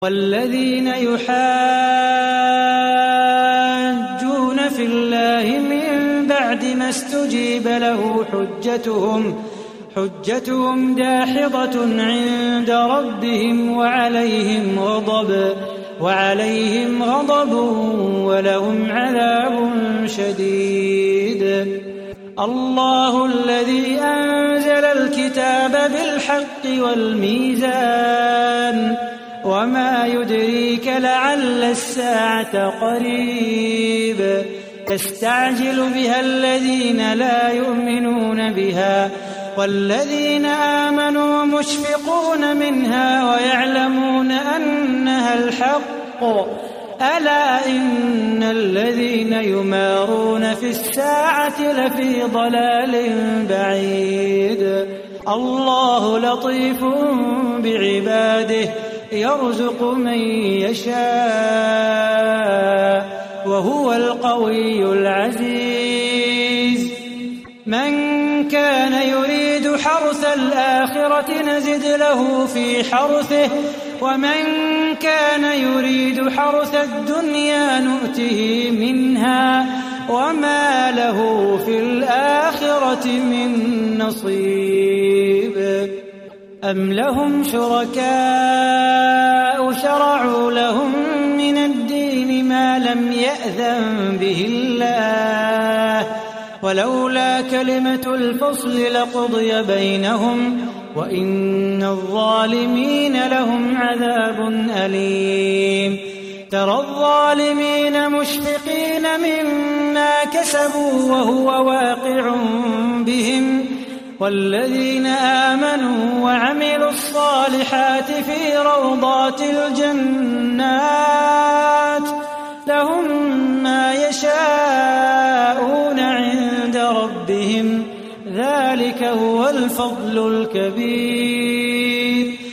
والذين يحاجون في الله من بعد ما استجيب له حجتهم داحضة عند ربهم وعليهم غضب ولهم عذاب شديد. الله الذي أنزل الكتاب بالحق والميزان وما يدريك لعل الساعة قريب يستعجل بها الذين لا يؤمنون بها والذين آمنوا مشفقون منها ويعلمون أنها الحق ألا إن الذين يمارون في الساعة لفي ضلال بعيد. الله لطيف بعباده يرزق من يشاء وهو القوي العزيز. من كان يريد حرث الآخرة نزد له في حرثه ومن كان يريد حرث الدنيا نؤته منها وما له في الآخرة من نصيب. أم لهم شركاء شرعوا لهم من الدين ما لم يأذن به الله ولولا كلمة الفصل لقضي بينهم وإن الظالمين لهم عذاب أليم. ترى الظالمين مشفقين مما كسبوا وهو واقع بهم والذين آمنوا وعملوا الصالحات في روضات الجنات لهم ما يشاءون عند ربهم ذلك هو الفضل الكبير.